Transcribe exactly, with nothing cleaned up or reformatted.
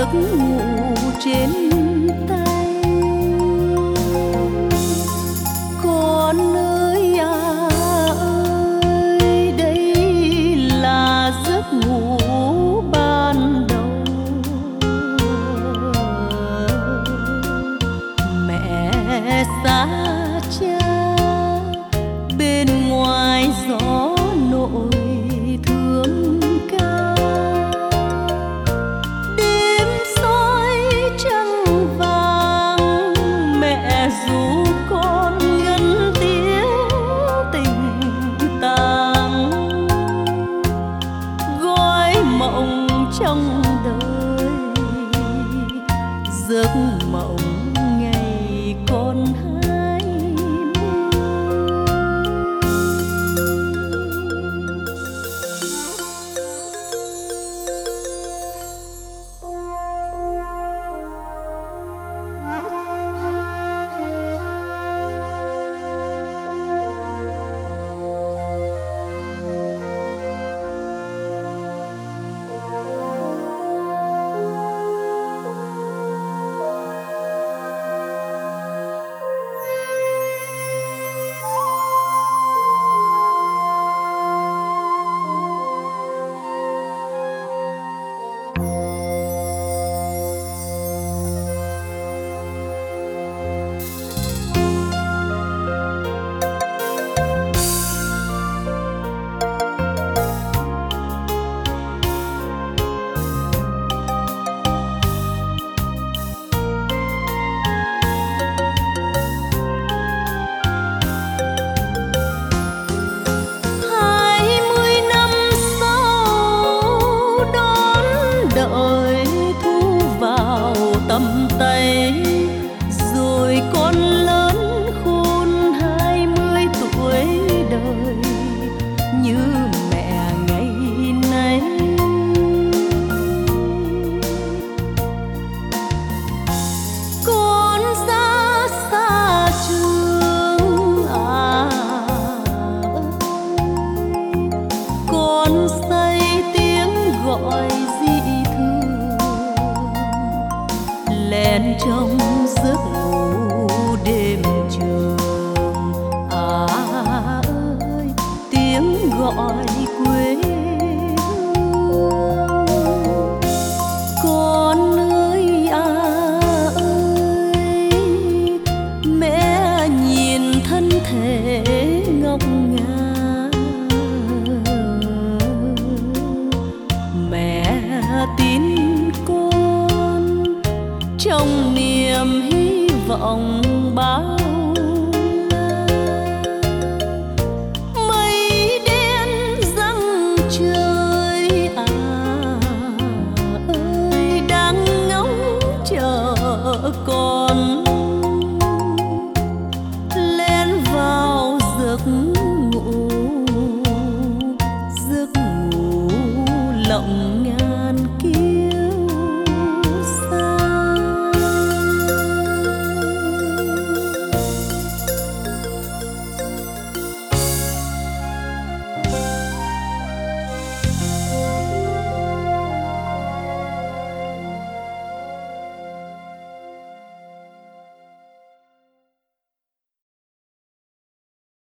giấc ngủ trên tay. Con ơi à ơi, đây là giấc ngủ ban đầu. Mẹ xa cha bên ngoài gió nổi thương ca. Đêm soi trăng vàng, mẹ ru con ngân tiếng tình tang. Gói mộng trong đời, giấc mộng ngày con hai mươi. Đợi thu vào tầm tay, rồi con lớn khôn hai mươi tuổi đời như mẹ ngày nay. Con ra xa trường à, con say tiếng gọi lén trong giấc ngủ đêm trường. À ơi, tiếng gọi quê hương. Con ơi à ơi, mẹ nhìn thân thể ngọc ngà. Mẹ tin trong niềm hy vọng bao la. Mây đen giăng trời à ơi, đang ngóng chờ con.